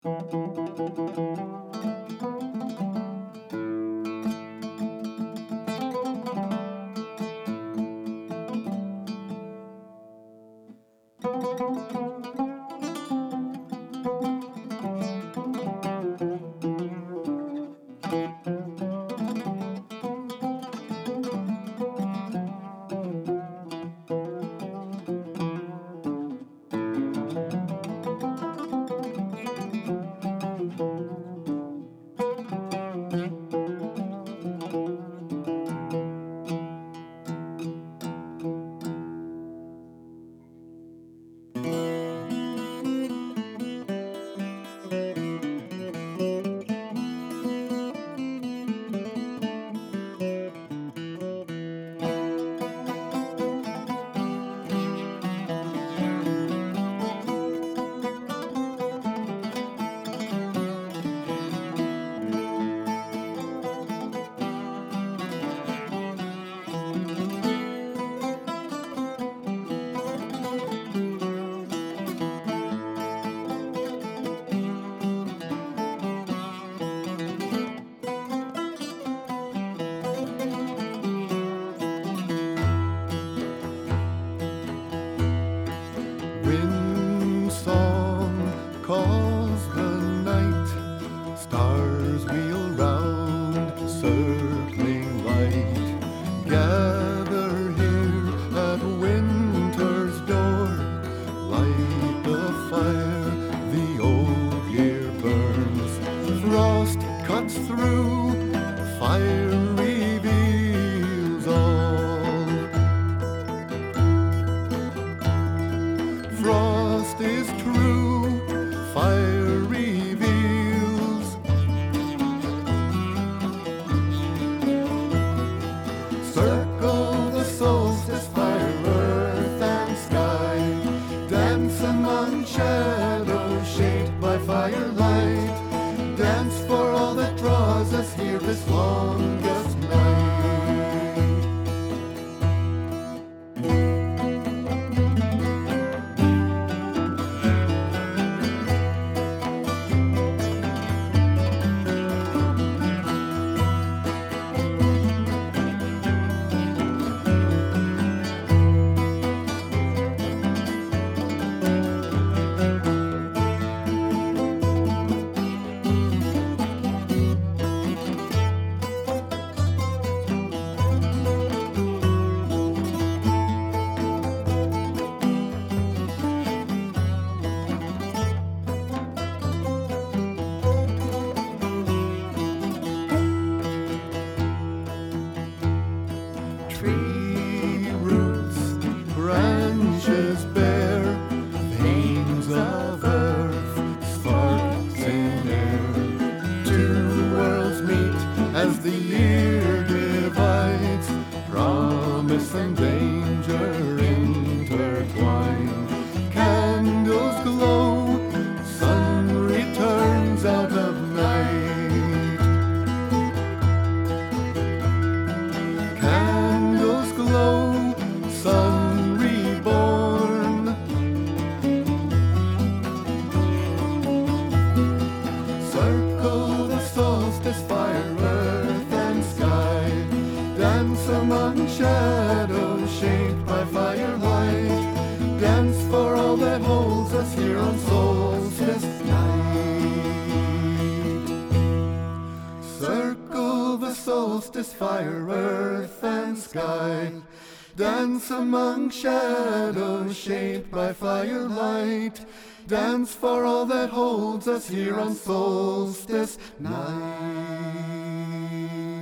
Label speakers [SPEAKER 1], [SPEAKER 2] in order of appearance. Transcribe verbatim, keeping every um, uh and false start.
[SPEAKER 1] Wind song calls the night, stars wheel round, circling light. Gather here at winter's door, light the fire, the old year burns. Frost cuts through, fire reveals all. Frost is true, fire reveals. Circle the solstice, fire, earth and sky. Dance among shadows shaped by firelight. Dance for all that draws us here this longest night. Tree roots, branches bare, veins of earth, sparks in air. Two worlds meet as the year divides, promise and danger intertwine. Candles glow, sun returns out of night. Glow, sun reborn. Circle the solstice, fire, earth and sky. Dance among shadows shaped by firelight. Dance for all that holds us here on solstice night. Circle the solstice, fire, earth and sky. Dance among shadows shaped by firelight. Dance for all that holds us here on solstice night.